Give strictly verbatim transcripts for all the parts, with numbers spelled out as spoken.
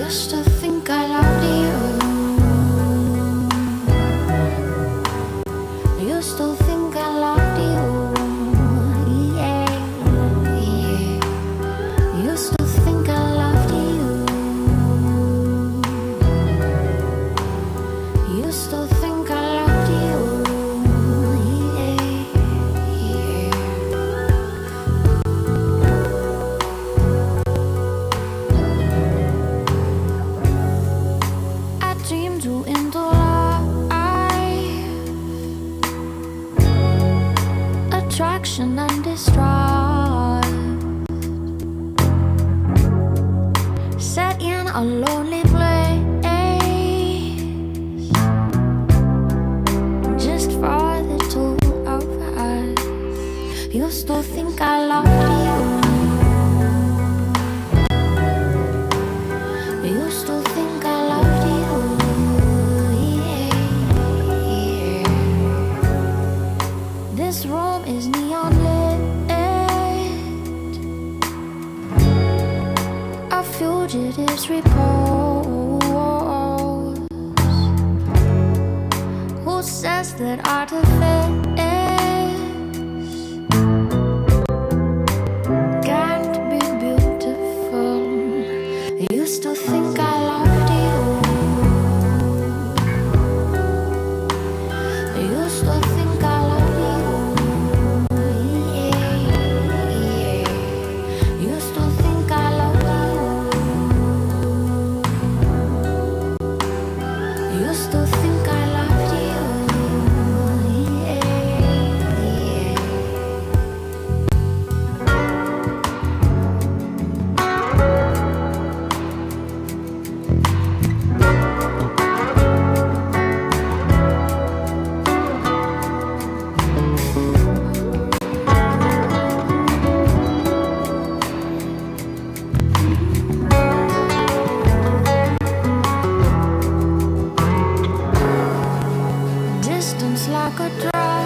Used to think I loved you. Used to think I loved you. Yeah, yeah. Used to think I loved you. Used to think I loved you. Yeah, yeah. I dreamed you into life, attraction and distrust, set in a lonely place, just for the two of us. Used to think I loved you. Used to think I loved you. Yeah, yeah. This room is neon lit, a fugitive's repose. Who says that artifice can't be beautiful? Used to think I loved you. Used to think I loved you. Yeah, yeah. Used to think I loved you. Used to think I loved you. Yeah, yeah. Distance like a drug,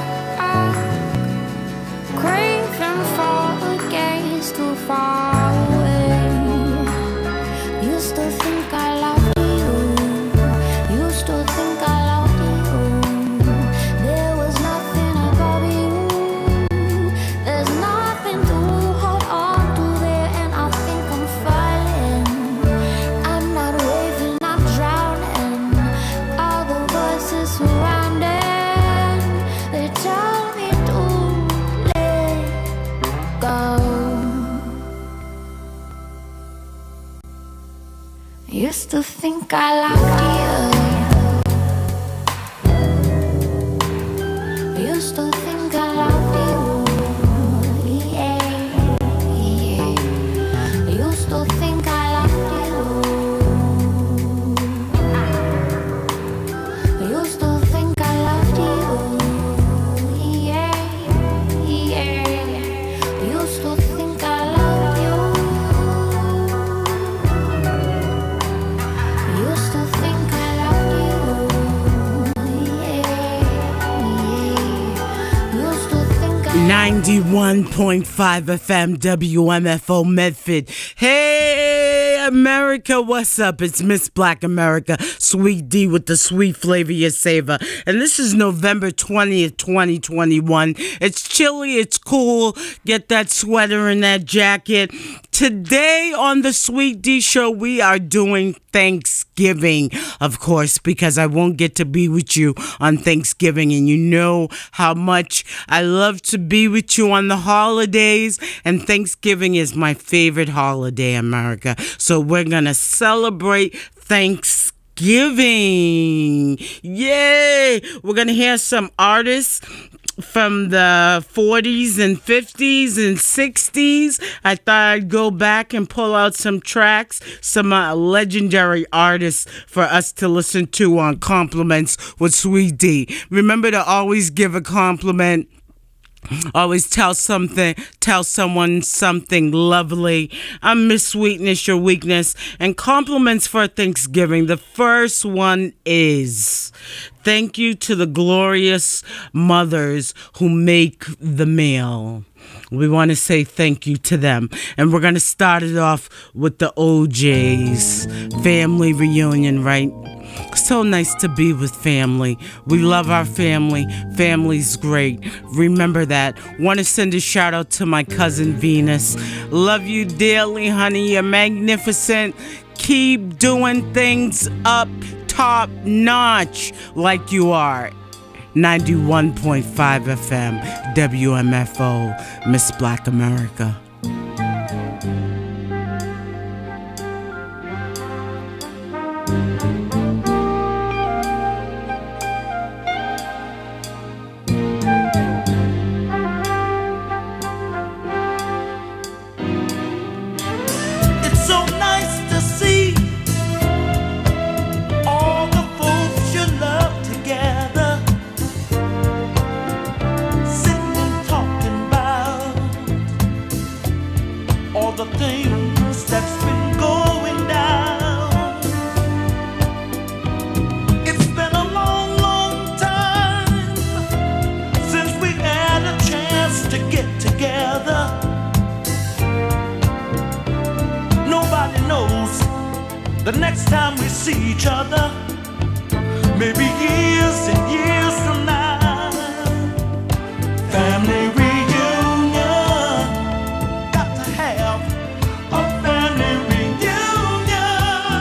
craving for a gaze too far away. Used to think I loved you. Used to think I loved you. There was nothing above you. There's nothing to hold on to there, and I think I'm falling. I'm not waving, I'm drowning. All the voices surrounding, they tell me to let go. Used to think I loved you. Used to think I loved you. Yeah, yeah. Used to think I loved you. Used to think I loved you. Yeah, yeah. Used to think I loved you. Used to think I loved you. Yeah, yeah. Used to think I ninety-one point five F M W M F O Medford. Hey, America, what's up? It's Miss Black America, Sweet D with the sweet flavor you savor. And this is November twentieth, twenty twenty-one. It's chilly, it's cool. Get that sweater and that jacket. Today on the Sweet D Show, we are doing Thanksgiving, of course, because I won't get to be with you on Thanksgiving. And you know how much I love to be with you on the holidays. And Thanksgiving is my favorite holiday, America. So we're going to celebrate Thanksgiving. Yay! We're going to hear some artists from the forties and fifties and sixties. I thought I'd go back and pull out some tracks, some uh, legendary artists for us to listen to on Compliments with Sweet D. Remember to always give a compliment. Always tell something, tell someone something lovely. I'm Miss Sweetness, your weakness. And compliments for Thanksgiving. The first one is Thank you to the glorious mothers who make the meal. We want to say thank you to them. And we're going to start it off with the O Js. Family reunion, right? So nice to be with family. We love our family. Family's great. Remember that. Want to send a shout out to my cousin Venus. Love you dearly, honey. You're magnificent. Keep doing things up top notch like you are. ninety-one point five F M, W M F O, Miss Black America. It's so nice to see all the folks you love together, sitting and talking about all the things that's been going down. It's been a long, long time since we had a chance to get together. Nobody knows the next time we see each other, maybe years and years from now. Family reunion, got to have a family reunion.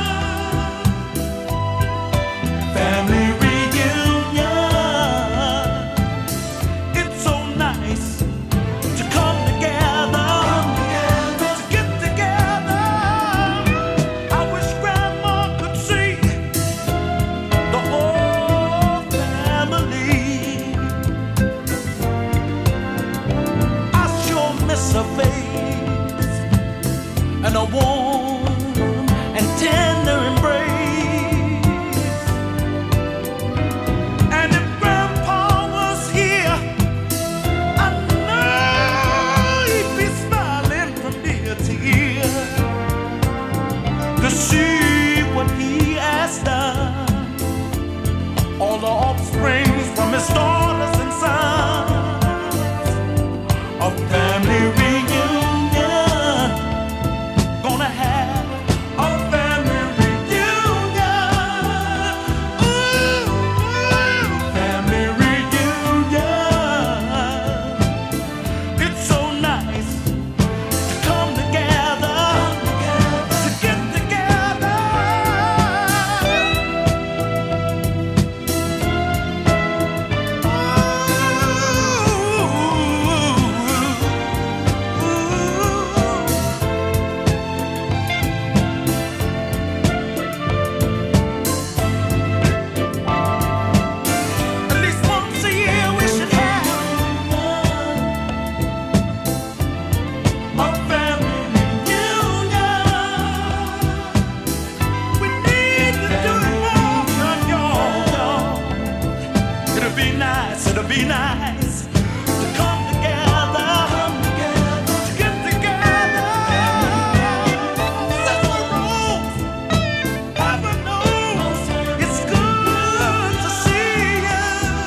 Family reunion, it's so nice to come together, to get together. I wish Grandma could see the whole family. I sure miss her face and a warm and tender embrace. And if Grandpa was here, I know he'd be smiling from ear to ear to see what he has done. All the offspring from his daughters and sons. A family reunion, gonna have a family reunion. Ooh, family reunion. It's so nice to come together, to get together. At least once a year we should have a family reunion. We need to do it more, y'all. It'll be nice, it'll be nice to come together, to get together. Sister Rose, Papa knows it's good to see you.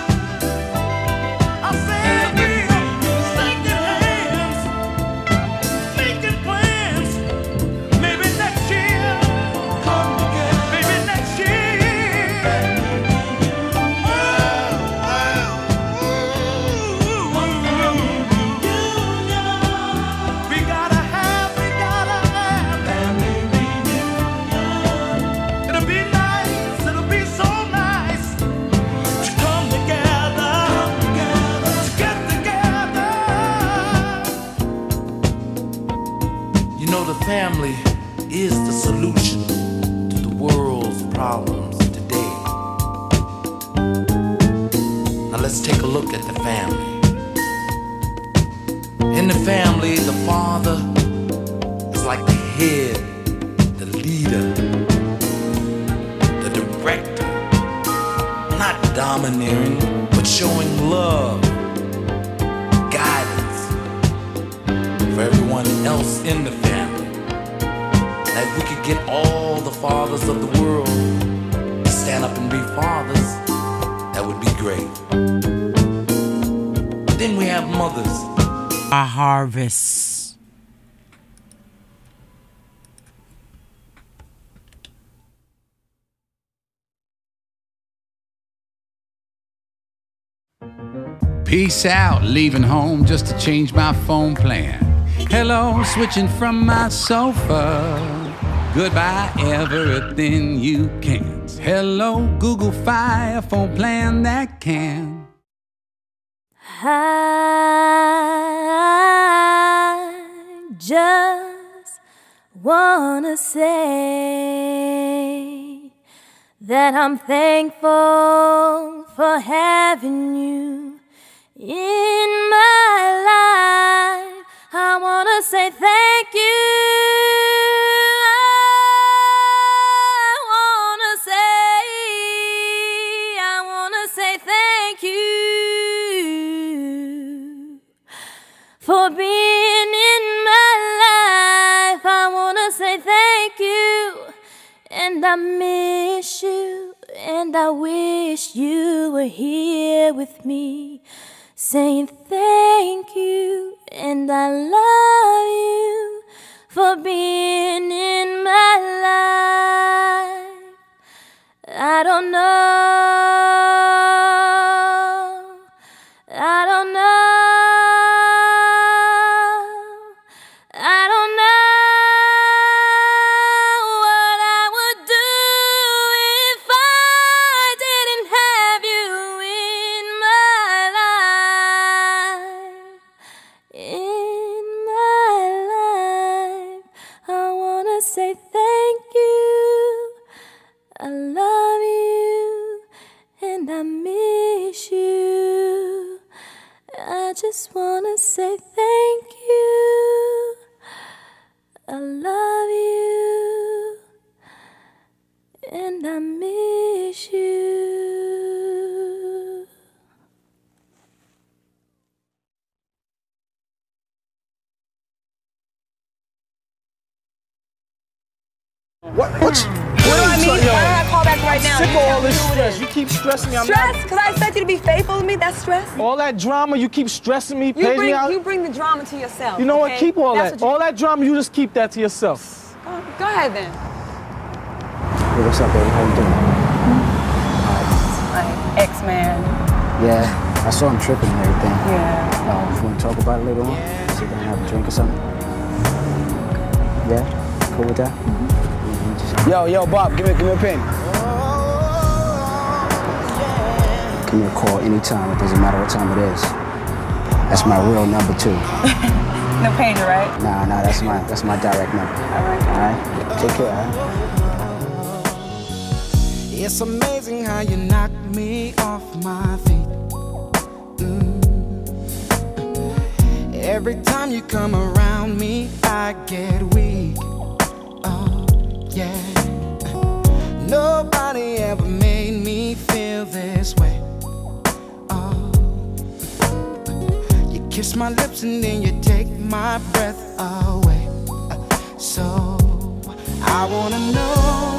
I said we are shaking hands, making plans. Maybe next year, maybe next year. We gotta have, we gotta have family reunion. It'll be nice, it'll be so nice to come together, to get together. You know, the family is the solution to the world's problems today. Now let's take a look at the family. In the family, the father is like the head, the leader, the director, not domineering, but showing love, guidance for everyone else in the family. Now, if we could get all the fathers of the world to stand up and be fathers that would be great. Then we have mothers. A harvest. Peace out, leaving home just to change my phone plan. Hello, switching from my sofa. Goodbye, everything you can. Hello, Google Fi, a phone plan that can. I just wanna say that I'm thankful for having you in my life. I wanna say thank you. I wanna say, I wanna say thank you for being in my life. I wanna say thank you, and I miss you, and I wish you were here with me, saying thank you, and I love you for being in my life. I don't know, I don't know, I don't know what I would do if I didn't have you in my life. In my life, I wanna say thank you. I love you, and I miss you. I just wanna say thank you. I love you, and I miss you. What? What's, What do I mean? Why don't I call back right now? Sick of all this Who it stress. is. You keep stressing me. I'm Stress? not- Because I expect you to be faithful to me? That's stress? all that drama, you keep stressing me, You pays bring, me out. you bring the drama to yourself. You know okay? what? Keep all That's that. what All that drama, you just keep that to yourself. you, go, go ahead then. Hey, what's up, baby? How you doing? Like, X-Man. Yeah, I saw him tripping and everything. Yeah. Um, you want to talk about it later on? Sit down and have a drink or something? Yeah? Cool with that? Mm-hmm. Yo, yo, Bob, give me, give me a pen. Give me a call anytime. It doesn't matter what time it is. That's my real number, too. No pager, right? Nah, nah, that's my, that's my direct number. All right. All right? Take care, all right? It's amazing how you knock me off my feet. Mm. Every time you come around me, I get weak. Oh, yeah. Nobody ever made me feel this way. Oh. You kiss my lips and then you take my breath away. So I wanna know.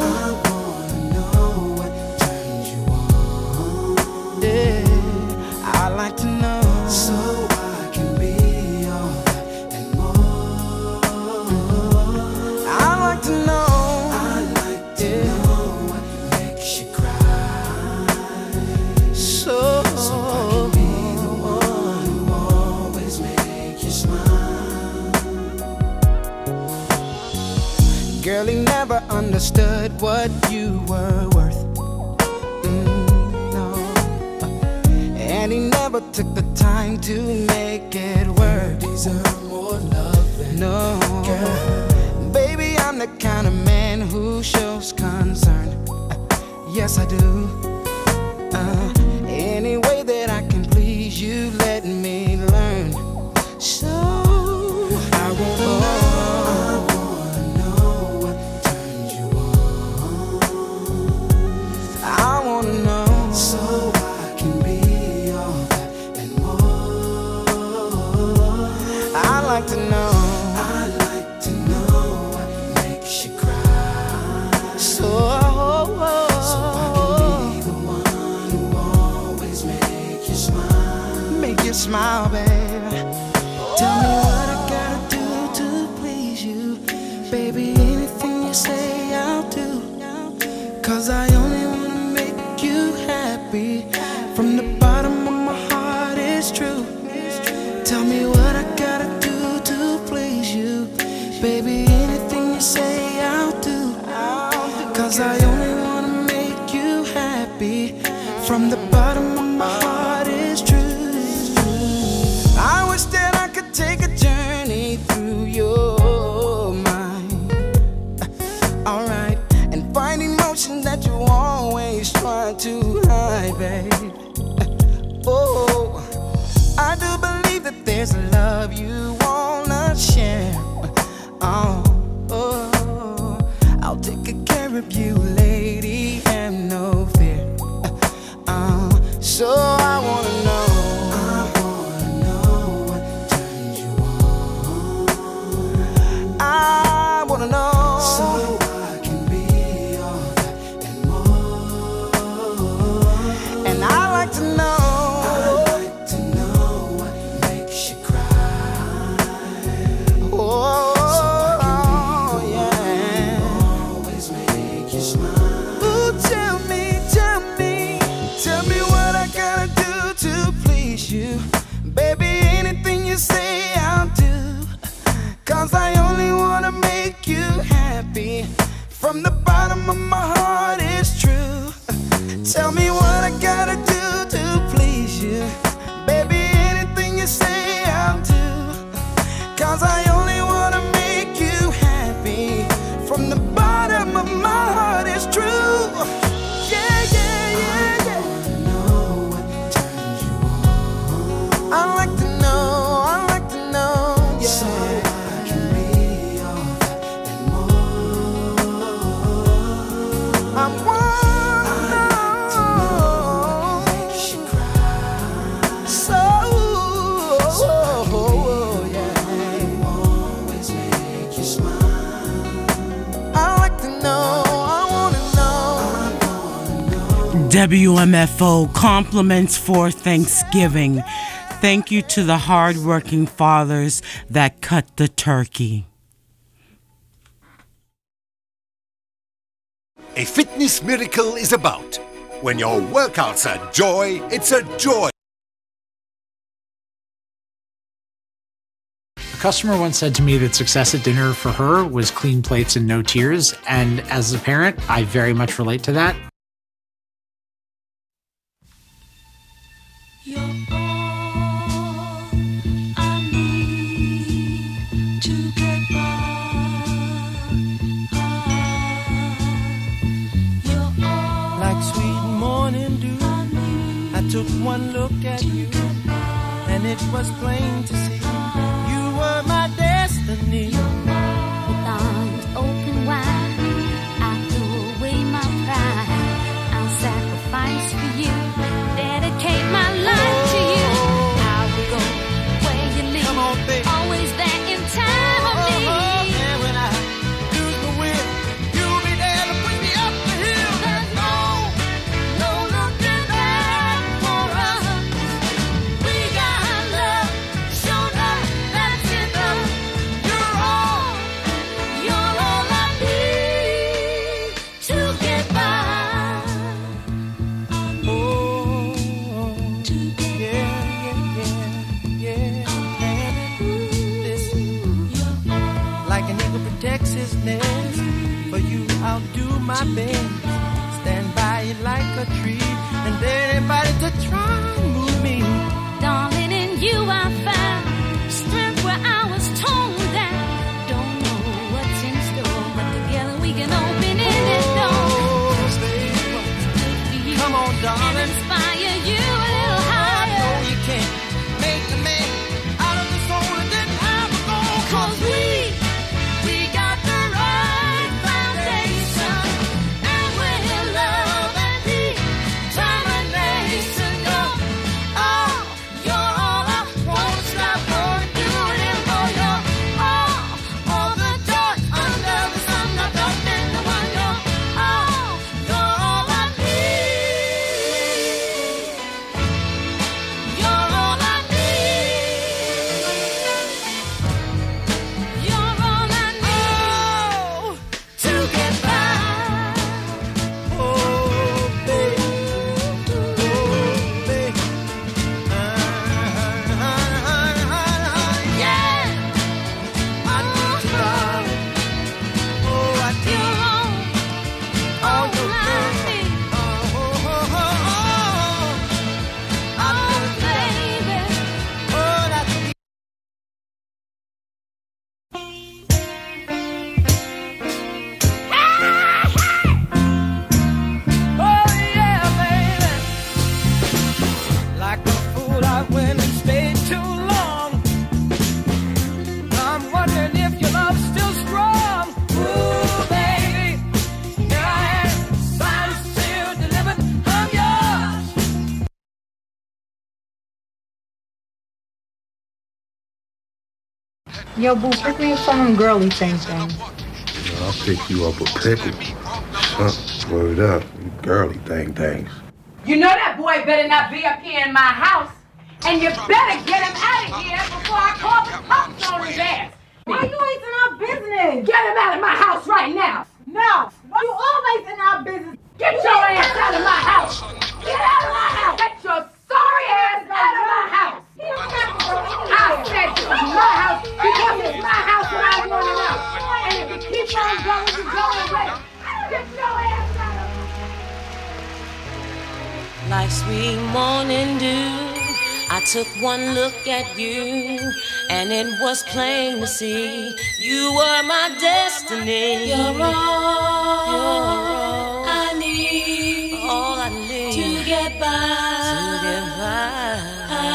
I like to know, so I can be all that and more. I like to know, I like to yeah. know what makes you cry. So, so I can be the one who always make you smile. Girl, he never understood what you were worth. And he never took the time to make it work. Deserve more love than no, girl. Baby, I'm the kind of man who shows concern. Uh, yes, I do. Uh, any way that I can please you, let me learn. So I wanna know, I wanna know what turns you on. I wanna know, so I can be. I like to know. I like to know what makes you cry. So, so I can be Cause I only wanna make you happy. From the bottom of my heart, it's true. Tell me what I gotta do to please you. Baby, anything you say, I'll do. Cause I only wanna make you happy. From the bottom of my heart, it's true. I wish that I could take a journey through your mind. Alright, and find emotions that you always try to hide, babe. Oh, I do believe that there's a love you wanna share. Oh, oh, I'll take good care of you, lady, and no fear. Uh, so I wanna know. I wanna know what turns you on. I wanna know. So I can be all that and more. And I like to know. I like to know what makes you cry. Oh, so I can be yeah. Always make you smile. Ooh, tell me, tell me, tell me what I gotta do to please you. Baby, anything you say, I'll do. Cause I only wanna make you happy. From the bottom of my heart, it's true. Tell me what I gotta do to please you. Baby, anything you say, I'll do. Cause I only wanna make you happy. From the bottom of my heart, it's true. Yeah, yeah, yeah, yeah. I know what turns you on. I like to know, I like to know, yeah. So I can be all that and more. I wanna know what makes you cry. So, yeah. Always make you smile. I like to know, I wanna know. W M F O compliments for Thanksgiving. Thank you to the hardworking fathers that cut the turkey. A fitness miracle is about. When your workouts are joy, it's a joy. A customer once said to me that success at dinner for her was clean plates and no tears. And as a parent, I very much relate to that. You're all I need to get by. You're all Like sweet morning dew, I took one look at you, and it was plain to see you were my destiny. with arms open wide. I threw away my pride. I'll sacrifice for you, dedicate my life to you. I will go where you lead. Come on, baby. Always there in time of need. And when I lose the will, you'll be there to push me up the hill. There's no, no looking back for us. We got love, show love, that's enough. You're all, you're all I need to get by. Oh, To get yeah, yeah, yeah, yeah, baby. Listen, You're all like an eagle protects his nest, for you I'll do my best. Stand by you like a tree, and anybody to try and move me. darling, in you I found strength where I was torn down. Don't know what's in store, but together we can open it this door. Oh, stay For you Come on, and darling. inspire you a little I higher. know you can't make a man out of the soul that didn't have a goal. Cause we, we got the right foundation. Yo, boo, pick me up some of them girly things, thing. I'll pick you up a pickle. Huh, word up, you girly thing things. You know that boy better not be up here in my house, and you better get him out of here before I call the cops on his ass. Why you always in our business? Get him out of my house right now. No, you always in our business. Get your ass out of my house. Get out of my house. Get your sorry ass out of my house. I said this is my house because it's my house and I want it out. And if you keep on going, you're going away. Get your ass out of my house. Like sweet morning dew, I took one look at you, and it was plain to see you were my destiny. You're all, You're all I need, all I need to get by. To get by.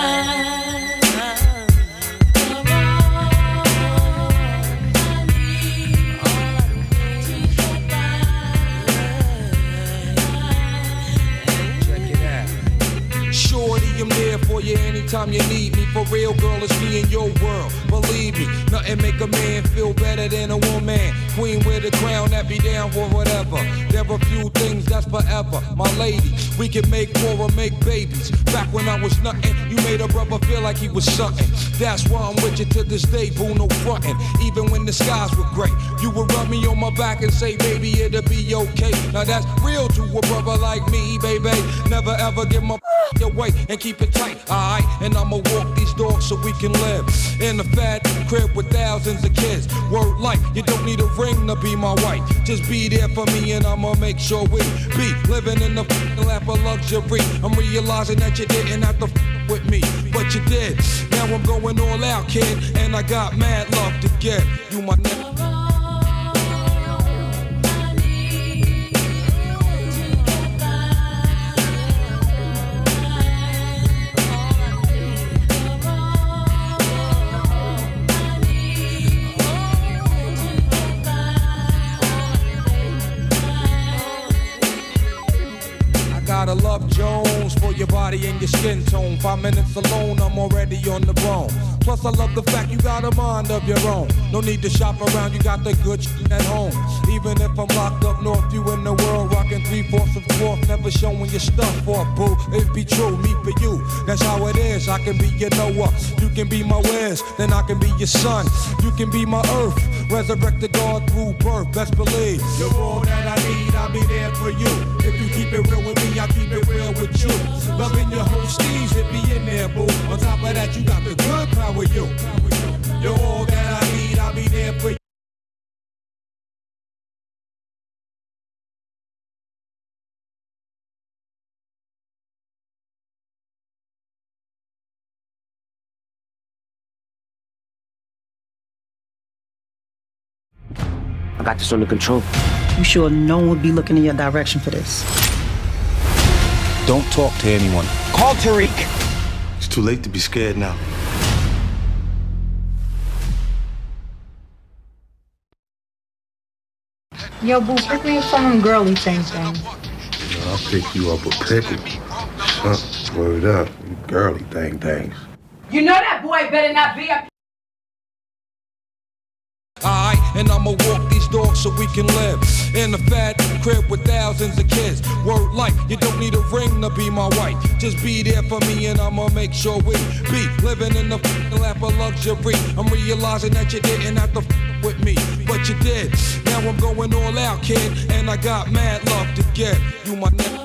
Shorty, I'm there for you anytime you need me. For real, girl, it's me in your world. Believe me, nothing make a man feel better than a woman. Queen with a crown that be down for whatever. There are few things that's forever. My lady, we can make more or make babies. Back when I was nothing, you made a brother feel like he was something. That's why I'm with you to this day, boo, no frontin'. Even when the skies were gray, you would rub me on my back and say, baby, it'll be okay. Now that's real to a brother like me, baby. Never ever give my away and keep it tight, alright? And I'ma walk these dogs so we can live in a fat crib with thousands of kids. Word life, you don't need a ring to be my wife. Just be there for me and I'ma make sure we be living in the f***ing lap of luxury. I'm realizing that you didn't have to f*** with me, but you did. Now I'm going all out, kid, and I got mad love to give. You my nigga. Gotta love Jones for your body and your skin tone. Five minutes alone, I'm already on the bone. Plus I love the fact you got a mind of your own. No need to shop around, you got the good shit at home. Even if I'm locked up north, you in the world rocking three-fourths of fourth, never showing your stuff off, boo. It be true, me for you, that's how it is. I can be your Noah, you can be my Wes, then I can be your son. You can be my earth, resurrect the God through birth, best believe. You're all that I need, I'll be there for you. If you keep it real with me, I keep it real with you. Loving your whole steez, it be in there, boo. On top of that, you got the good power, you. You're all that I need, I'll be there for you. I got this under control. You sure no one would be looking in your direction for this? Don't talk to anyone. Call Tariq. It's too late to be scared now. Yo, boo, pick me up some of them girly things, thing. I'll pick you up a pickle. Huh, word up, you girly thing things. You know that boy better not be up. Alright, and I'ma walk these dogs so we can live in a fat crib with thousands of kids. Word life, you don't need a ring to be my wife. Just be there for me and I'ma make sure we be living in the f***ing lap of luxury. I'm realizing that you didn't have to f*** with me, but you did. Now I'm going all out, kid, and I got mad love to give. You my nigga.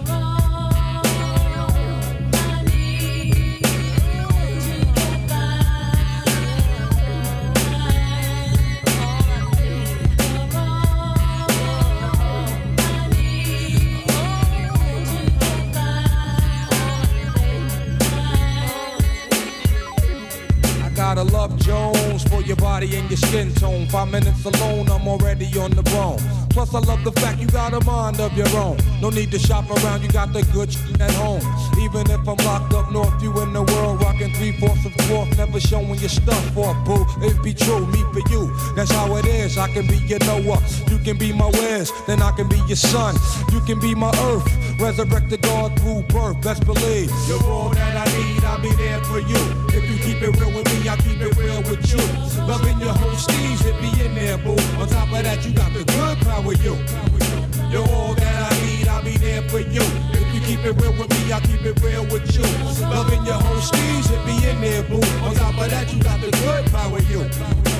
Gotta love Jones for your body and your skin tone. Five minutes alone, I'm already on the bone. Plus I love the fact you got a mind of your own. No need to shop around, you got the good shit at home. Even if I'm locked up north, you in the world rocking three-fourths of fourth, never showing your stuff off, boo. It be true, me for you, that's how it is. I can be your Noah, you can be my Wes, then I can be your son. You can be my earth, resurrect the God through birth, best believe. You're all that I need, I'll be there for you. If you you keep it real with me, I'll keep it real with you. Loving your whole steez, it be in there, boo. On top of that, you got the good power, you. You're all that I need, I'll be there for you. If you keep it real with me, I'll keep it real with you. Loving your whole steez, it be in there, boo. On top of that, you got the good power, you.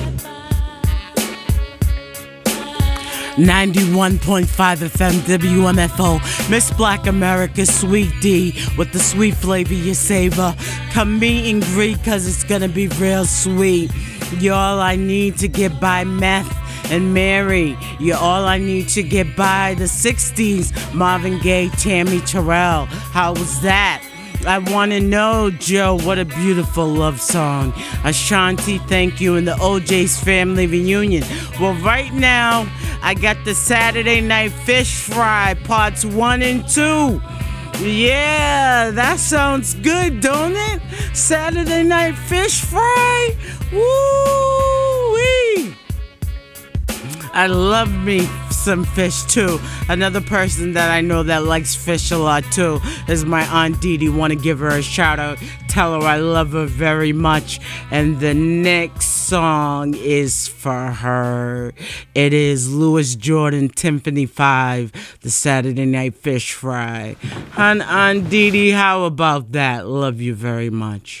ninety-one point five F M W M F O, Miss Black America, Sweet D, with the sweet flavor you savor. Come meet and greet, cause it's gonna be real sweet. You're all I need to get by meth and Mary. You're all I need to get by the sixties. Marvin Gaye, Tammy Terrell. How was that? I want to know, Joe, what a beautiful love song. Ashanti, thank you, and the O J's family reunion. Well, right now, I got the Saturday Night Fish Fry, parts one and two. Yeah, that sounds good, don't it? Saturday Night Fish Fry? Woo-wee! I love me some fish too. Another person that I know that likes fish a lot too is my Aunt Dee Dee. Want to give her a shout out. Tell her I love her very much. And the next song is for her. It is Louis Jordan, Tiffany five, the Saturday Night Fish Fry. And Aunt Dee Dee, how about that? Love you very much.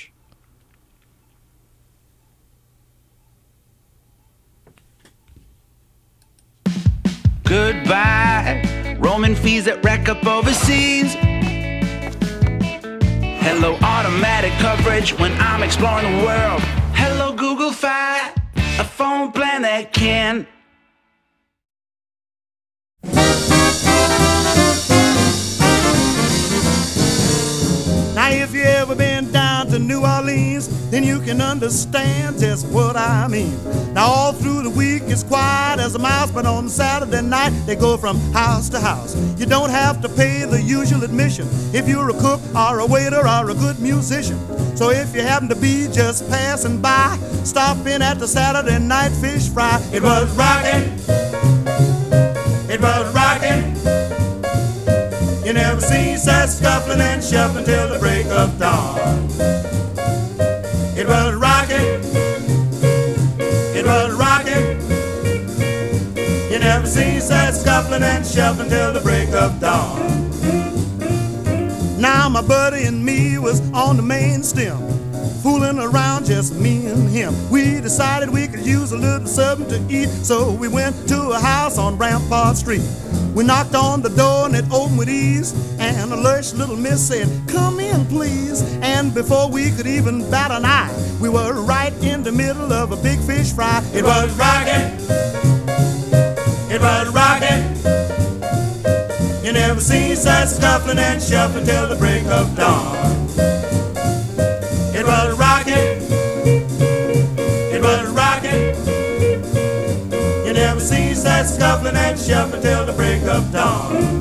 Goodbye, roaming fees that rack up overseas. Hello, automatic coverage when I'm exploring the world. Hello, Google Fi, a phone plan that can. Now if you ever been down to New Orleans, then you can understand just what I mean. Now all through the week it's quiet as a mouse, but on Saturday night they go from house to house. You don't have to pay the usual admission if you're a cook or a waiter or a good musician. So if you happen to be just passing by, stop in at the Saturday Night Fish Fry. It was rockin', it was rockin'. You never seen such scuffling and shuffling till the break of dawn. It was rockin', it was rockin'. You never seen such scuffling and shuffling till the break of dawn. Now my buddy and me was on the main stem, fooling around, just me and him. We decided we could use a little something to eat, so we went to a house on Rampart Street. We knocked on the door and it opened with ease, and a lush little miss said, "Come in, please." And before we could even bat an eye, we were right in the middle of a big fish fry. It was rockin', it was rockin'. You never seen such scuffling and shuffling till the break of dawn. It was rockin', it was rockin'. You never seen such scuffling and shuffling till the break of dawn.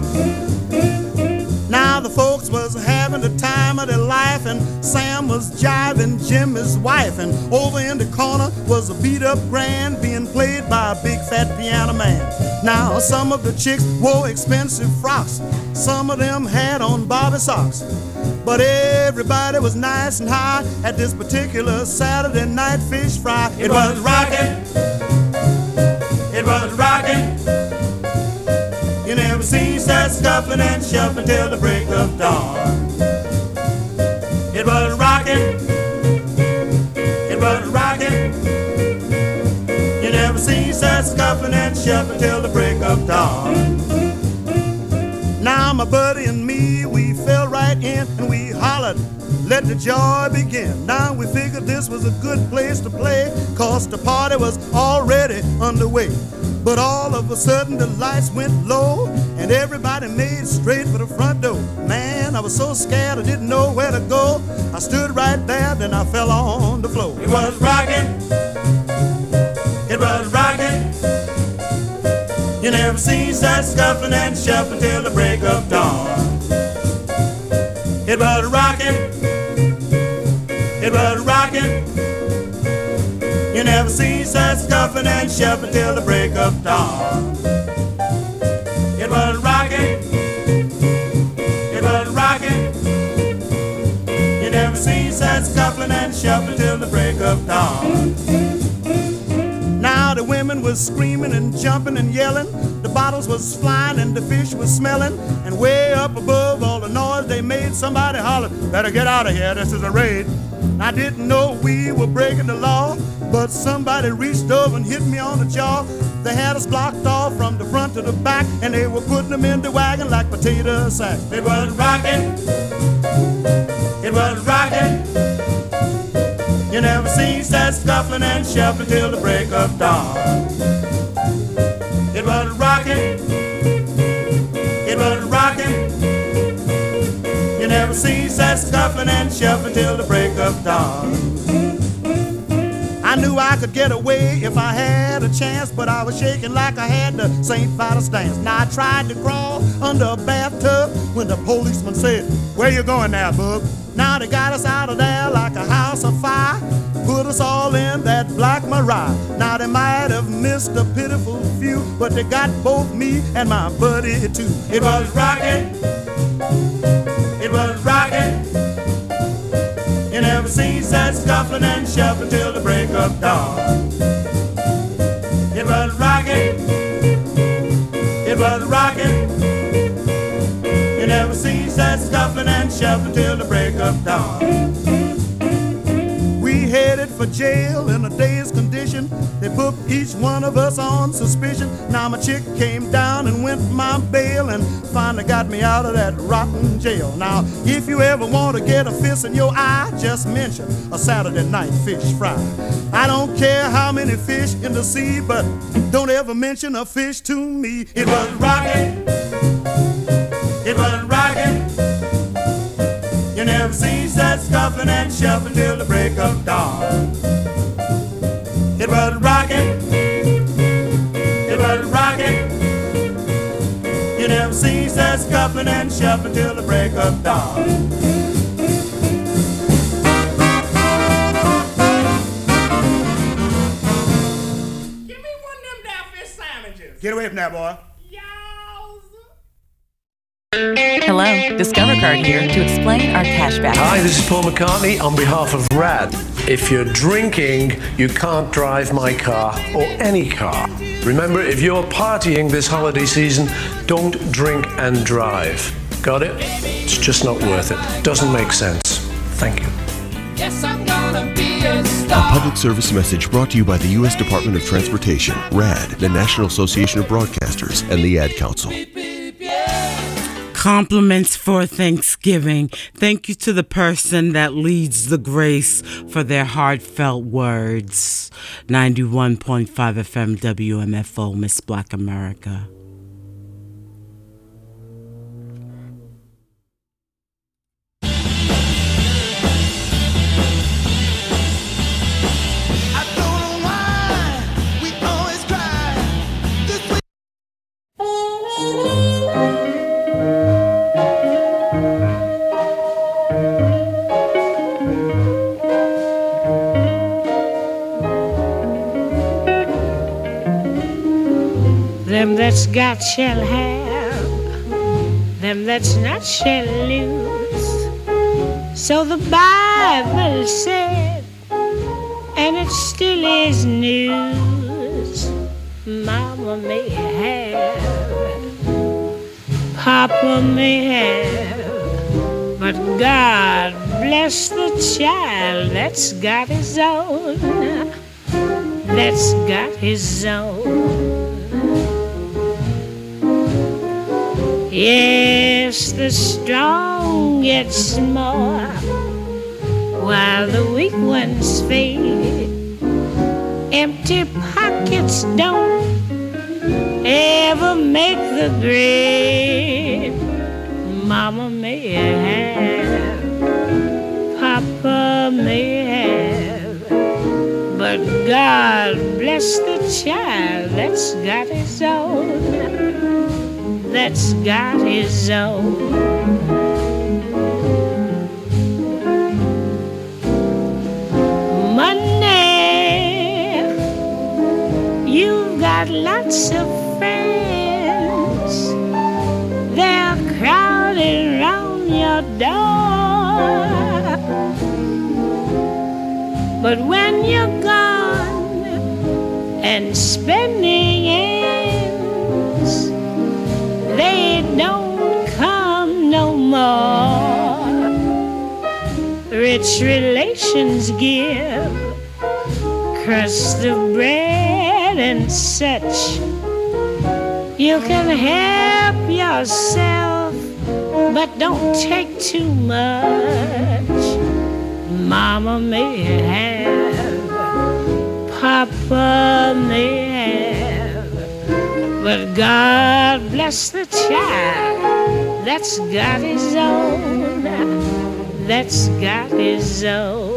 Now the folks was having the time of their life, and Sam was jiving Jimmy's wife, and over in the corner was a beat-up grand being played by a big fat piano man. Now some of the chicks wore expensive frocks, some of them had on Bobby socks, but everybody was nice and high at this particular Saturday Night Fish Fry. It was rockin', it was rockin'. You never seen such scuffling and shuffling till the break of dawn. It was rockin', it was rockin'. You never seen such scuffling and shuffling till the break of dawn. Now my buddy and me, we fell right in and we hollered, "Let the joy begin." Now we figured this was a good place to play, cause the party was already underway. But all of a sudden the lights went low and everybody made straight for the front door. Man, I was so scared I didn't know where to go. I stood right there, then I fell on the floor. It was rockin', it was rockin'. You never seen such scuffling and shuffling till the break of dawn. It was rockin', it was rockin'. You never seen such scuffling and shuffling till the break of dawn. It was rockin', it was rockin'. You never seen such scuffling and shuffling till was screaming and jumping and yelling. The bottles was flying and the fish was smelling. And way up above all the noise they made, somebody hollered, better get out of here, this is a raid. I didn't know we were breaking the law, but somebody reached over and hit me on the jaw. They had us blocked off from the front to the back, and they were putting them in the wagon like potato sack. It was rocking, it was rocking. You never seen such scuffling and shuffling till the break of dawn. It was rocking, it was rocking. You never seen such scuffling and shuffling till the break of dawn. I knew I could get away if I had a chance, but I was shaking like I had the Saint Vitus dance. Now I tried to crawl under a bathtub when the policeman said, where you going now, bub? Now they got us out of there like a house of fire, put us all in that black Mariah. Now they might have missed a pitiful few, but they got both me and my buddy too. It was rocking, it was rocking. You never seen such scuffling and shuffling till the break of dawn. It was rocking, it was rocking. You never seen such scuffling and shuffling till the break of dawn. We headed for jail in a day's condition. They put each one of us on suspicion. Now my chick came down and went my bail and finally got me out of that rotten jail. Now, if you ever want to get a fist in your eye, just mention a Saturday night fish fry. I don't care how many fish in the sea, but don't ever mention a fish to me. It was rocking, it was rocking. You never seen such scuffling and shuffling till the break of dawn. It was rocking, it was rocking. You never seen such scuffling and shuffling till the break of dawn. Give me one of them down fish sandwiches. Get away from that, boy. Hello, Discover Card here to explain our cashback. Hi, this is Paul McCartney on behalf of RAD. If you're drinking, you can't drive my car or any car. Remember, if you're partying this holiday season, don't drink and drive. Got it? It's just not worth it. Doesn't make sense. Thank you. Yes, I'm gonna be a A star. public service message brought to you by the U S Department of Transportation, RAD, the National Association of Broadcasters, and the Ad Council. Compliments for Thanksgiving. Thank you to the person that leads the grace for their heartfelt words. ninety-one point five F M W M F O, Miss Black America. Them that's got shall have, them that's not shall lose. So the Bible said, and it still is news. Mama may have, Papa may have, but God bless the child that's got his own, that's got his own. Yes, the strong get more while the weak ones fade. Empty pockets don't ever make the grade. Mama may have, Papa may have, but God bless the child that's got his own, that's got his own. Money, you've got lots of friends. They're crowding round your door. But when you're gone and spending ends, they don't come no more. Rich relations give crust of bread and such. You can help yourself, but don't take too much. Mama may have, Papa may have, but God bless the child that's got his own, that's got his own.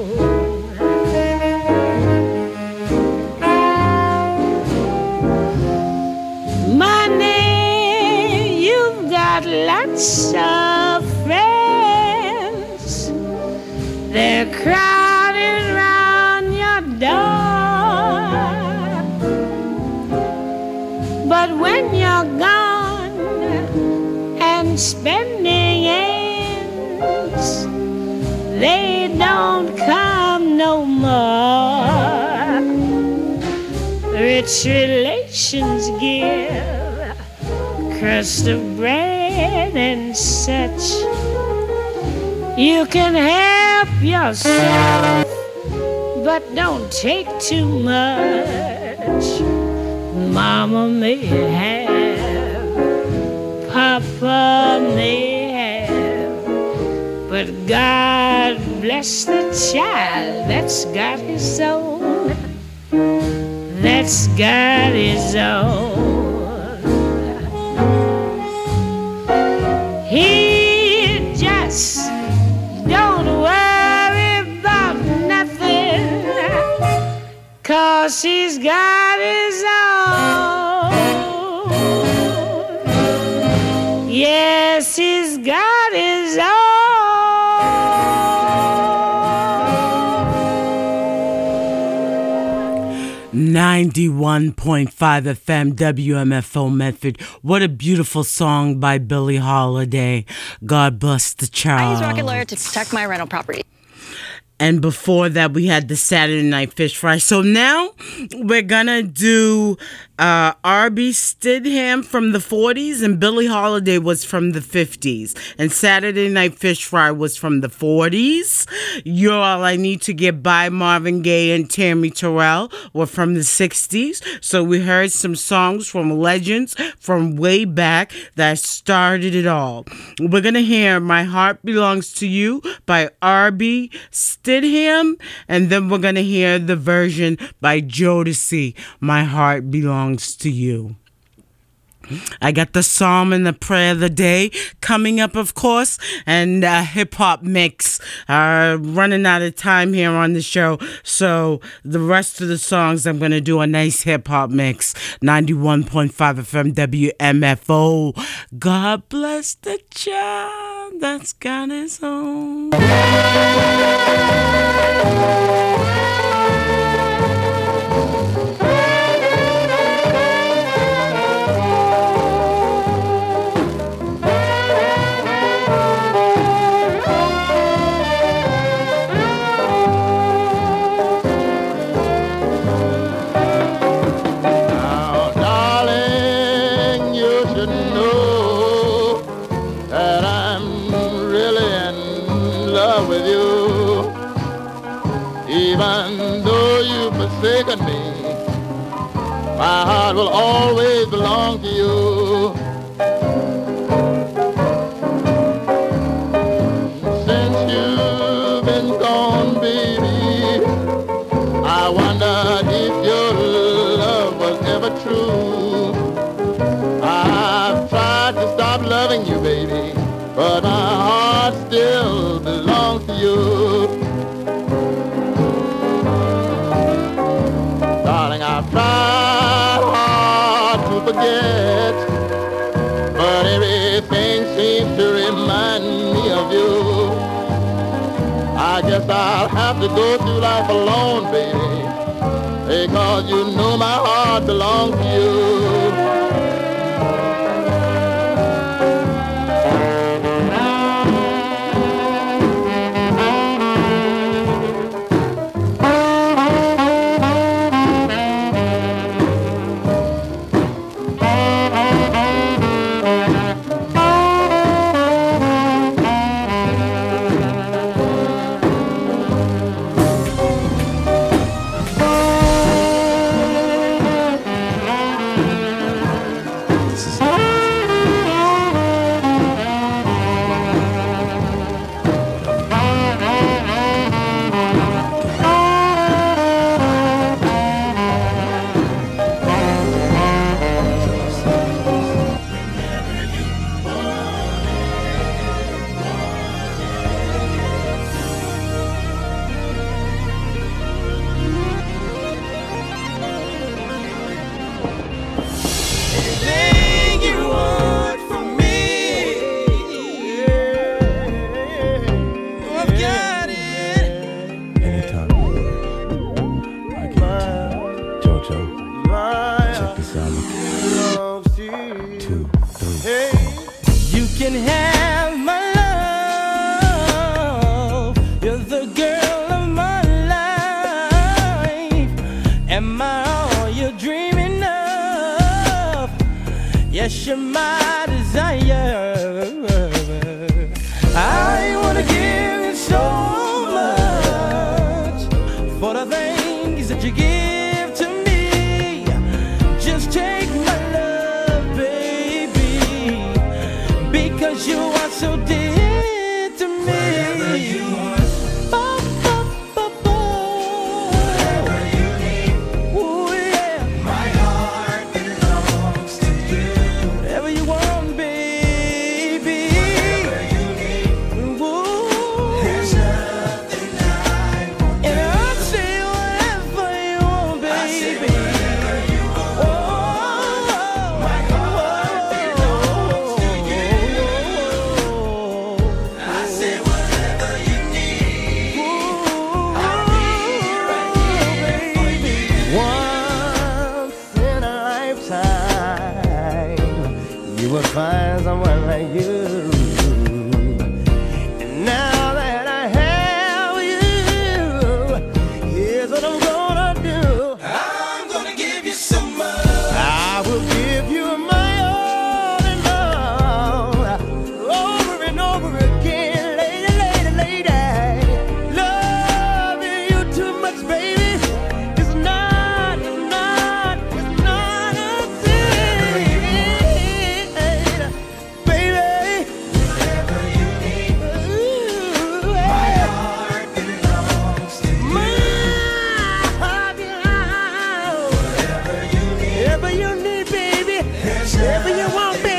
Money, you've got lots of friends. They're crowding round your door. But when you're gone and spending ends, they don't come no more. Rich relations give crust of bread and such. You can help yourself, but don't take too much. Mama may have, Papa may have, but God bless the child that's got his own, that's got his own. He just don't worry about nothing, 'cause he's got his own. Yes, he's got his own. ninety-one point five F M W M F O Medford. What a beautiful song by Billie Holiday. God bless the child. I use Rocket Lawyer to protect my rental property. And before that, we had the Saturday Night Fish Fry. So now we're gonna do uh, R B Stidham from the forties, and Billie Holiday was from the fifties. And Saturday Night Fish Fry was from the forties. You're All I Need to Get By, Marvin Gaye and Tammy Terrell were from the sixties. So we heard some songs from legends from way back that started it all. We're gonna hear My Heart Belongs to You by R B Stidham, and then we're gonna hear the version by Jodeci, My Heart Belongs to You. I got the Psalm and the Prayer of the Day coming up, of course, and a hip-hop mix. Uh, running out of time here on the show, so the rest of the songs I'm going to do a nice hip-hop mix. ninety-one point five F M W M F O. God bless the child that's got his own. Even though you've forsaken me, my heart will always belong to you. Since you've been gone, baby, I wondered if your love was ever true. I've tried to stop loving you, baby, but my heart still belongs to you. I've tried hard to forget, but everything seems to remind me of you. I guess I'll have to go through life alone, baby, because you know my heart belongs to you. can have my love. You're the girl of my life. Am I all you're dreaming of? Yes, you're my desire. I wanna give you so much for the things that you give to me. Just take my love, baby, because you are so dear to me. Whatever you want, whatever you need, ooh yeah, my heart belongs to you. Whatever you want, baby, whatever you need, ooh, there's nothing I won't do. And I'll say whatever you want, baby. I say whatever you want. Oh, my heart belongs to you. I say whatever you need. I'll be right here for you. Once in a lifetime, you will find someone like you. And now that I have you, here's what I'm gonna do. I'm gonna give you some more. I will give you my all and all, over and over again, lady, lady, lady. Loving you too much, baby, is not, not, it's not a sin, baby. Whatever you need, ooh, my heart belongs to you. My heart belongs. Whatever you need, whatever you need, baby, whatever you want, baby.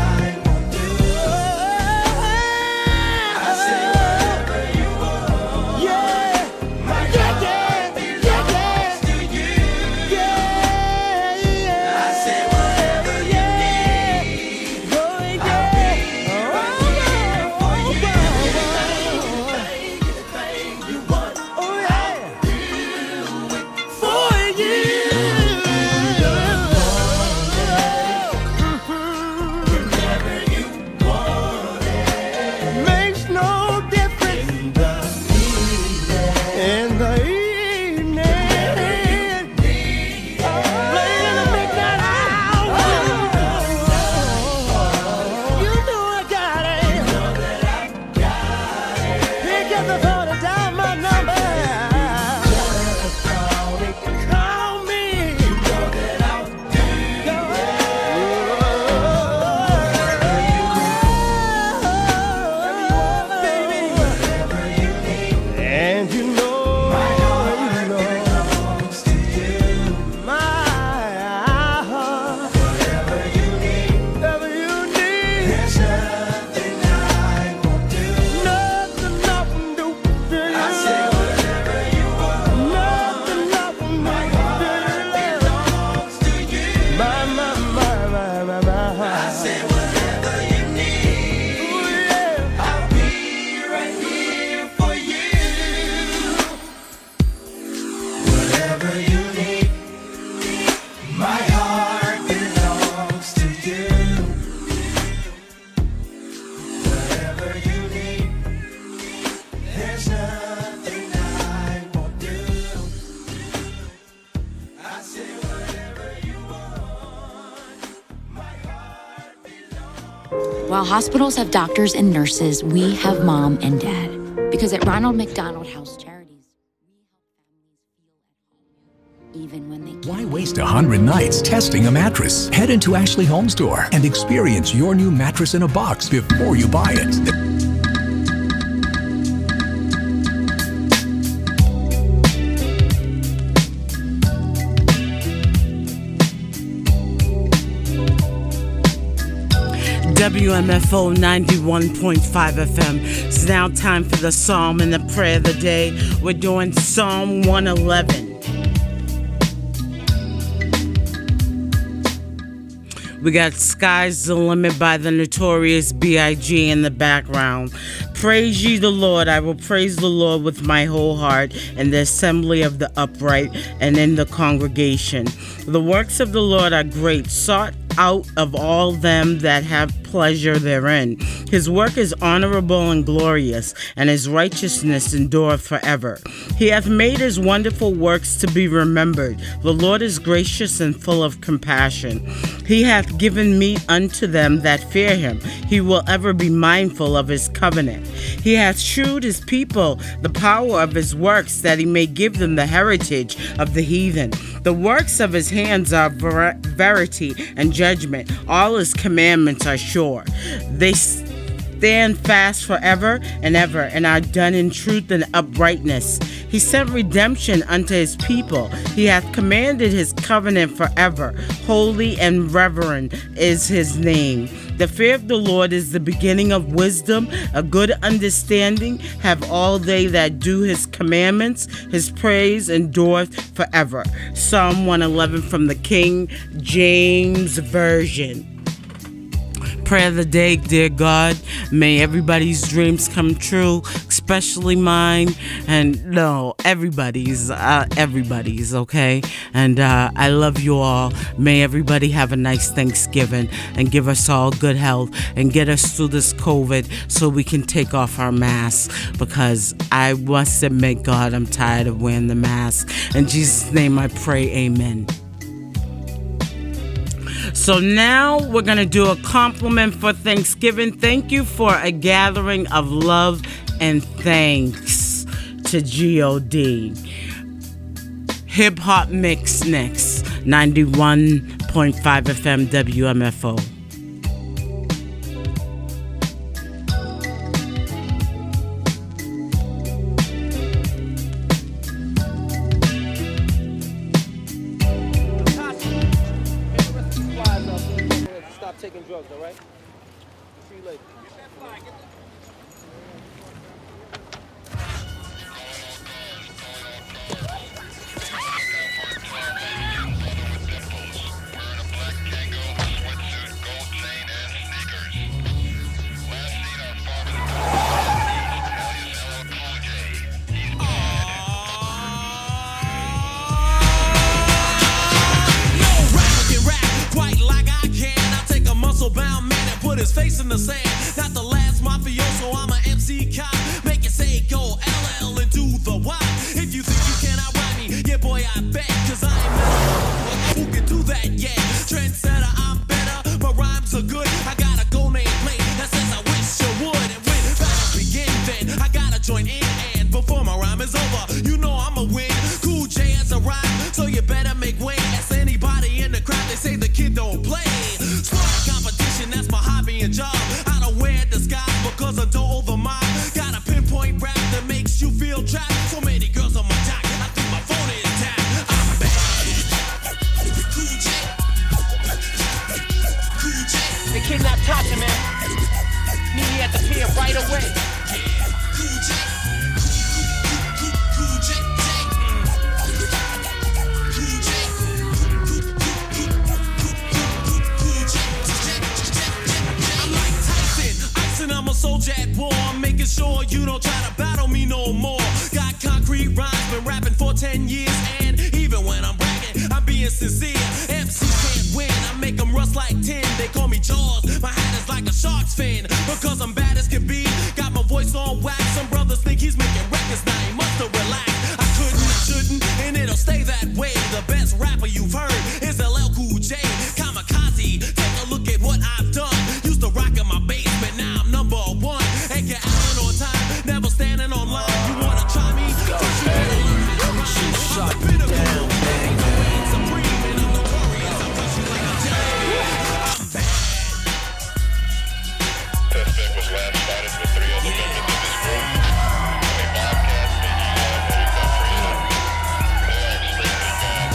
I say whatever you want. Yeah, my heart belongs to you. Yeah, yeah. I say whatever you need. I'll be right here for you. Anything you want, oh yeah, I'll do it for you. Whenever you want it, makes no difference in the evening. In the evening, late in the midnight hour, you know I got it. Pick up the phone and dial my number. Call me. You know that I'll do it. And you know my heart belongs to you. My heart, whatever you need, whatever you need, there's nothing I won't do. Nothing, nothing to do. I say whatever you want. Nothing, nothing my heart belongs to you. My, my, my, my, my, my heart. I say whatever you need. Ooh, yeah. I'll be right here for you. Whatever you need, my heart belongs to you. Whatever you need, there's nothing I won't do. I say whatever you want. My heart belongs. While hospitals have doctors and nurses, we have mom and dad. Because at Ronald McDonald House Charities, even when they Why waste a hundred nights testing a mattress? Head into Ashley Home Store and experience your new mattress in a box before you buy it. W M F O ninety-one point five F M. It's now time for the Psalm and the Prayer of the Day. We're doing Psalm one eleven. We got Sky's the Limit by the Notorious B I G in the background. Praise ye the Lord. I will praise the Lord with my whole heart in the assembly of the upright and in the congregation. The works of the Lord are great, sought out of all them that have pleasure therein. His work is honorable and glorious, and his righteousness endureth forever. He hath made his wonderful works to be remembered. The Lord is gracious and full of compassion. He hath given meat unto them that fear him. He will ever be mindful of his covenant. He hath shewed his people the power of his works, that he may give them the heritage of the heathen. The works of his hands are ver- verity and judgment. All his commandments are sure. They stand fast forever and ever, and are done in truth and uprightness. He sent redemption unto his people. He hath commanded his covenant forever. Holy and reverend is his name. The fear of the Lord is the beginning of wisdom. A good understanding have all they that do his commandments. His praise endureth forever. Psalm one eleven from the King James Version. Prayer of the day, dear God, may everybody's dreams come true, especially mine, and no, everybody's, uh, everybody's, okay? And uh, I love you all. May everybody have a nice Thanksgiving and give us all good health and get us through this COVID so we can take off our masks, because I must admit, God, I'm tired of wearing the mask. In Jesus' name I pray, amen. So now we're going to do a compliment for Thanksgiving. Thank you for a gathering of love and thanks to G O D. Hip Hop Mix next. ninety-one point five F M W M F O. Taking drugs, all right? See you later. Bound man and put his face in the sand. Not the last mafioso, I'm a M C cop. Make it say go L L and do the Y. If you think you can outride me, yeah boy I bet. Cause I ain't mad who can do that, yeah. Trendsetter, I'm better, my rhymes are good. I got a gold name plate that says I wish you would. And when battles begin then, I gotta join in. And before my rhyme is over, you know I'ma win. Cool J has a rhyme, so you better make way. Ask anybody in the crowd, they say the kid don't play. That's my hobby and job. I don't wear disguise because I don't overmind. Got a pinpoint rap that makes you feel trapped. So many girls on my jock, I think my phone is tapped. I'm back. Cool J. Cool J. They kidnapped Tasha, man. Meet me at the pier right away. Yeah. Cool J. Cool J. Cool J. I'm a soldier at war, I'm making sure you don't try to battle me no more. Got concrete rhymes, been rapping for ten years, and even when I'm bragging, I'm being sincere. M Cs can't win, I make them rust like tin. They call me Jaws, my hat is like a shark's fin. Because I'm bad as can be, got my voice on wax. Some brothers think he's making records, now he must have relaxed. I couldn't, I shouldn't, and it'll stay that way. The best rapper you've heard is L L Cool J. Kamikaze, take a look at what I've done. Used to rock in my basement, now I'm number one. Ain't get Allen on time, never standing on line. You wanna try me? Go, hey, she shut me down, bang, bang. Supreme and I'm notorious, I push you like a giant. I'm back. Suspect was last spotted with three other members of his group. They bypassed the E L and recovery. They are extremely bad.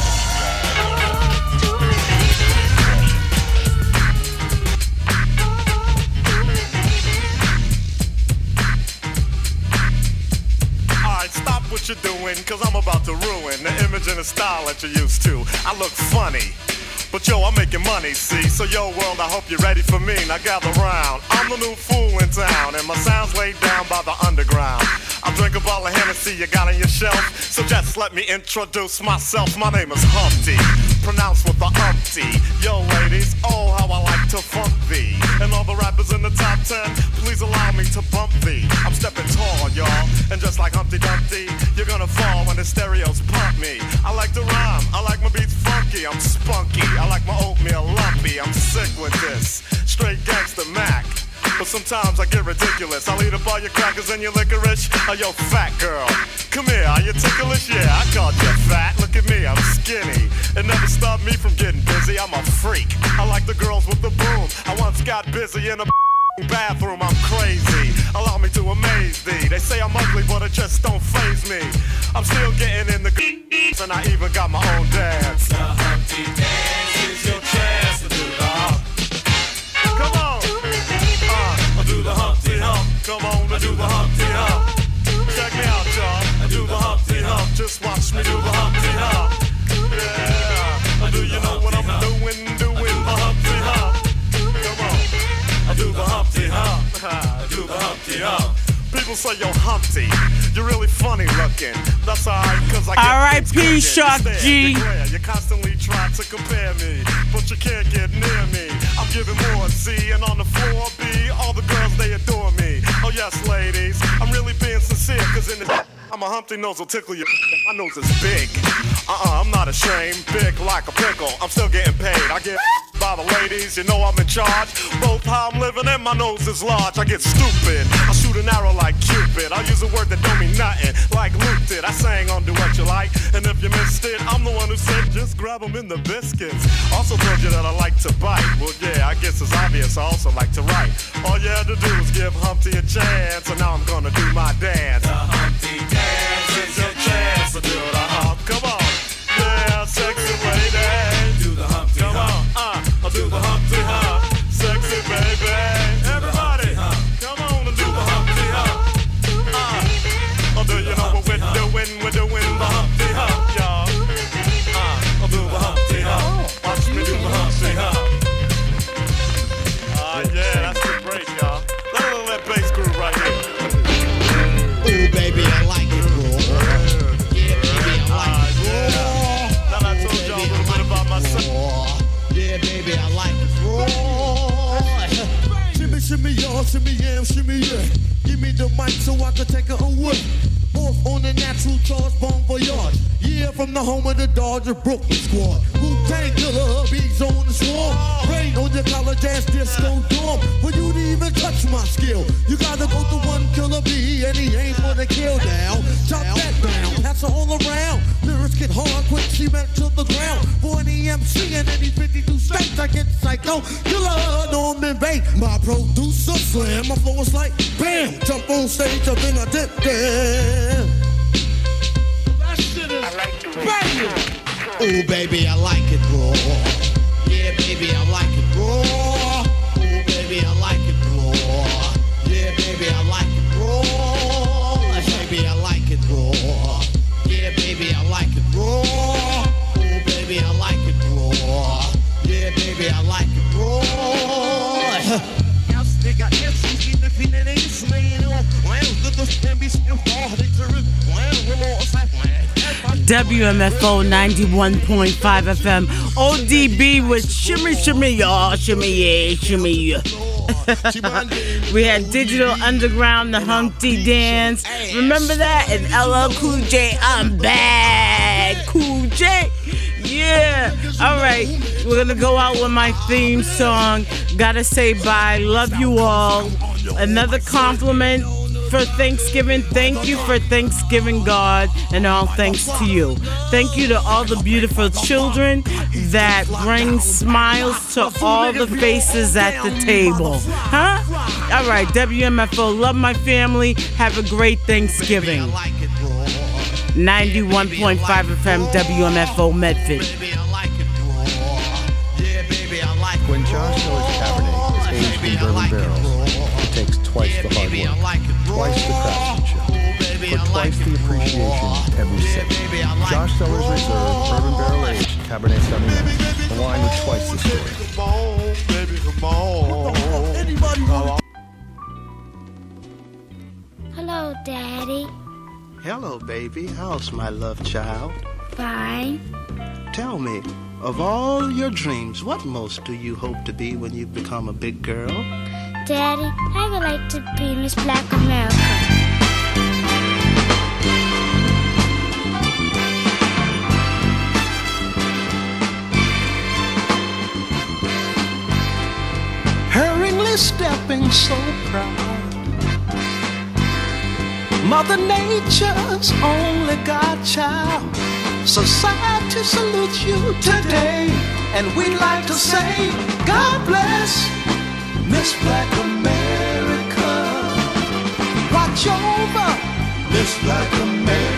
Stop what you're doing, cause I'm about to ruin the image and the style that you're used to. I look funny, but yo, I'm making money, see? So yo, world, I hope you're ready for me. Now gather round. I'm the new fool in town, and my sound's laid down by the underground. I drink a bottle of Hennessy see you got on your shelf. So just let me introduce myself. My name is Humpty, pronounced with the umpty. Yo, ladies, oh, how I like to funk thee. And all the rappers in the top ten, please allow me to bump thee. I'm stepping tall, y'all, and just like Humpty Dumpty, you're gonna fall when the stereos pump me. I like to rhyme, I like my beats funky, I'm spunky. I like my oatmeal lumpy, I'm sick with this. Straight gangster Mac. But sometimes I get ridiculous. I'll eat up all your crackers and your licorice. Oh, yo, fat girl, come here, are you ticklish? Yeah, I called you fat. Look at me, I'm skinny. It never stopped me from getting busy. I'm a freak. I like the girls with the boom. I once got busy in a bathroom. I'm crazy. Allow me to amaze thee. They say I'm ugly, but it just don't faze me. I'm still getting in the and I even got my own dance. The Humpty Dance is your chance to do the hump. Come on. I do the Humpty Hump, come on, I do the Humpty Hump. Check me out, y'all, I do the Humpty Hump. Just watch me do the Humpty Hump. Yeah, do you know what I'm doing, doing the Humpty Hump? Come on, I do the Humpty Hump, I do the Humpty Hump. People say, yo, Humpty, you're really funny looking. That's alright, cause I get R I P Shock G. You constantly try to compare me, but you can't get near me. I'm giving more C, and on the floor B, all the girls, they adore me. Oh yes, ladies, I'm really being sincere, cause in the I'm a Humpty nose will tickle you. My nose is big. Uh-uh, I'm not ashamed. Big like a pickle. I'm still getting paid. I get by the ladies, you know I'm in charge. Both how I'm living and my nose is large. I get stupid. I shoot an arrow like Cupid. I use a word that don't mean nothing, like Luke did. I sang on Do What You Like, and if you missed it, I'm the one who said just grab them in the biscuits. Also told you that I like to bite. Well, yeah, I guess it's obvious I also like to write. All you had to do was give Humpty a chance, and now I'm gonna do my dance. The Humpty Dance is your chance to do the hump. Come on, yeah, sexy lady. Do the Humpty Come on, uh, I'll do the Humpty Hump. Sexy baby, everybody, come on and do the Humpty Hump. Uh, oh, do you know what we're doing? We're doing the Humpty Hump, y'all. Uh, I'll do the Humpty Hump. Watch me do the Humpty Hump. Uh, yeah, that's the break, y'all. Let me let bass groove right here. Ooh, baby, I like it raw. Yeah, baby, I like it raw. Now I told y'all a little bit about myself. Yeah, baby, I like it raw. Shimmy, shimmy, y'all, shimmy, yam, shimmy, yeah. Give me the mic so I can take it away. Off on the natural charge, bon voyage. Yeah, from the home of the Dodger Brooklyn squad. Wu-Tang Killer, bees on the swarm. Rain on your college ass disco dorm. For you to even touch my skill, you gotta go to one killer bee, and he ain't for the kill now. Chop that down, pass her all around. Lyrics get hard quick, cement to the ground. For any M C in any fifty-two states, I get psycho. Killer, Norman Bates, my producer slam. My flow is like bam, jump on stage, up in a dip there. That shit is banging. Ooh, baby, I like it raw. Yeah, baby, I like it raw. Ooh, baby, I like it raw. Yeah, baby, I like it raw. Baby, I like it raw. Yeah, baby, I like it raw. Ooh, baby, I like it raw. Yeah, baby, I like it raw. W M F O ninety-one point five F M. O D B with Shimmy Shimmy Y'all, Shimmy Yeah, Shimmy Yeah. We had Digital Underground, the Humpty Dance. Remember that? And L L Cool J, I'm back. Cool J. Yeah. All right. We're going to go out with my theme song. Gotta say bye. Love you all. Another compliment for Thanksgiving. Thank you for Thanksgiving, God, and all thanks to you. Thank you to all the beautiful children that bring smiles to all the faces at the table. Huh? All right, W M F O, love my family. Have a great Thanksgiving. ninety-one point five F M, W M F O Medford. When Josh Miller's Cabernet is aged in bourbon barrels, it takes twice the hard work, twice the craftsmanship, for twice the appreciation every sip. Josh Miller's Reserve Bourbon Barrel Aged Cabernet Sauvignon, the wine with twice the story. Come on, baby, come on. Anybody want? Hello, Daddy. Hello, baby. How's my love child? Fine. Tell me, of all your dreams, what most do you hope to be when you become a big girl? Daddy, I would like to be Miss Black America. Hurriedly stepping so proud, Mother Nature's only godchild. Society salutes you today, and we'd like to say, God bless Miss Black America. Watch over